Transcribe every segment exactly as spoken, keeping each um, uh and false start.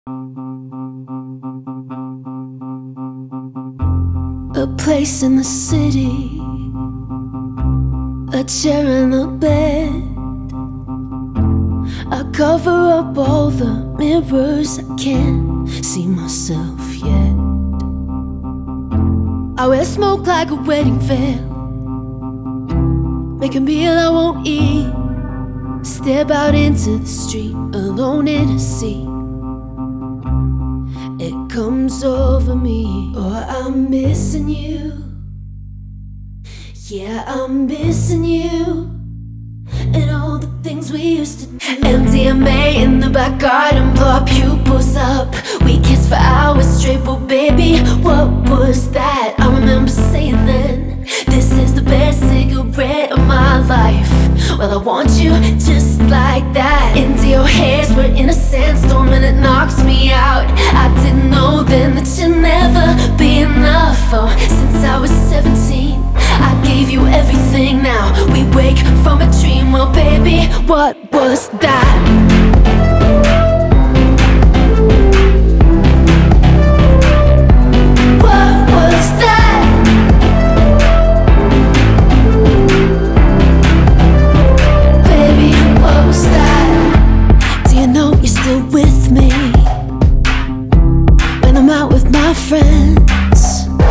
A place in the city, a chair and a bed. I cover up all the mirrors, I can't see myself yet. I wear smoke like a wedding veil, make a meal I won't eat, step out into the street alone in a sea. It comes over me, oh, I'm missing you. Yeah, I'm missing you, and all the things we used to do. M D M A in the back garden, blow our pupils up. We kissed for hours straight, but baby, what was that? I remember saying then, this is the best cigarette of my life. Well, I want you just like that. Into your hairs, we're in a sandstorm and it knocks me out. I didn't know then that you'd never be enough. Oh, since I was seventeen, I gave you everything. Now we wake from a dream. Well, baby, what was that? With me when I'm out with my friends,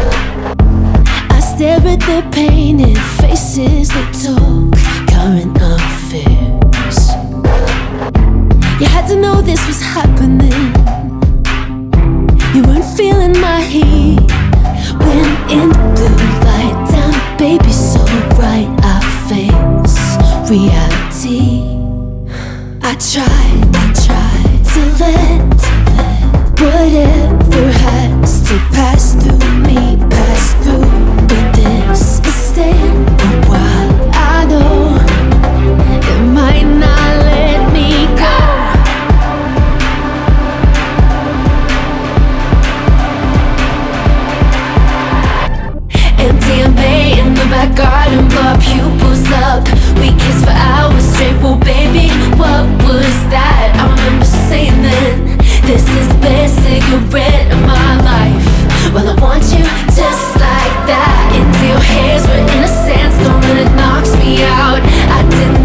I stare at their painted faces. They talk current affairs. You had to know this was happening. You weren't feeling my heat when I'm in the blue light down, baby, so right I face reality. I tried, I tried to let, to let whatever has to pass through me, pass through. But this is staying a while. I know it might not let me go. M D M A in the back garden, blow our pupils up. We kissed for hours straight, well baby, what was that? I remember saying then, this is the best cigarette of my life. Well, I want you just like that. Into your hairs, we're in a sandstorm and it knocks me out. I didn't